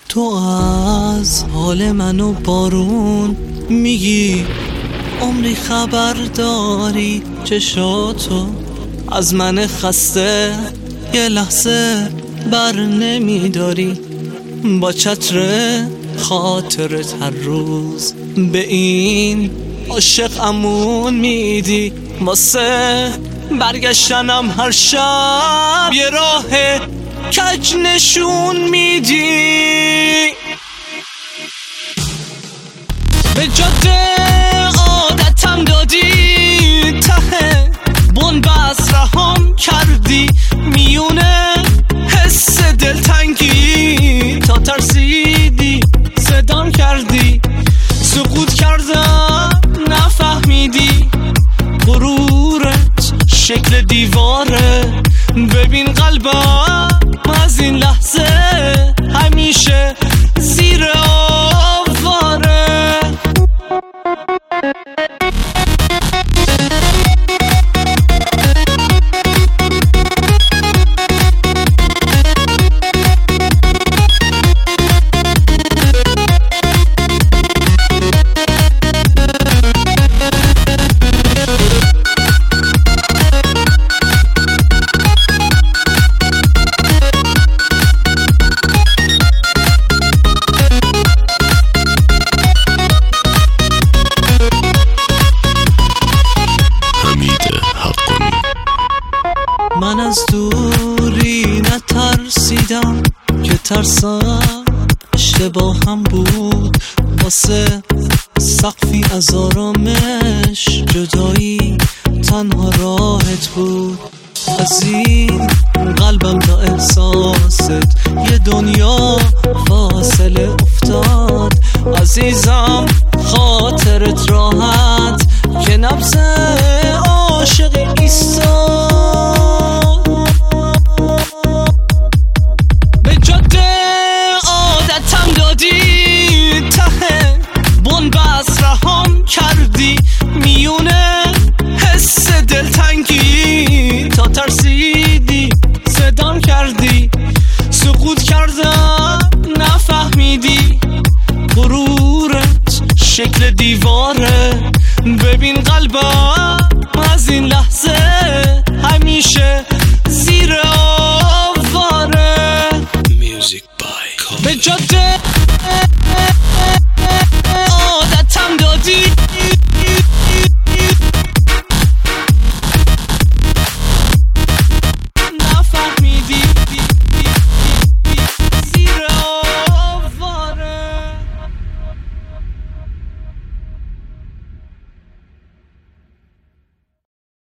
تو از حال منو بارون میگی، عمری خبر داری چشاتو از من خسته یه لحظه بر نمیداری. با چتر خاطرت هر روز به این عاشق امون میدی، واسه برگشتنم هر شب یه راه کج نشون میدی. به جاده عادتم دادی، ته بنبست رهام کردی، میونه حس دلتنگی تا ترسیدی صدام کردی. سقوط کردم نفهمیدی، غرورت شکل دیواره. ببین قلبم از این لحظه همیشه زیر آواره. من از دوری نترسیدم که ترسم اشتباهم بود، واسه سقفی از آرامش جدایی تنها راحت بود. از این قلبم تا احساست یه دنیا فاصله افتاد. عزیزم خاطرت راحت که نبض عاشقی ایستاد. به جاده عادتم دادی، ته بنبست رهام کردی، میونه حس دلتنگی تا ترسیدی صدام کردی. سقوط کردم نفهمیدی، غرورت شکل دیواره. ببین قلبم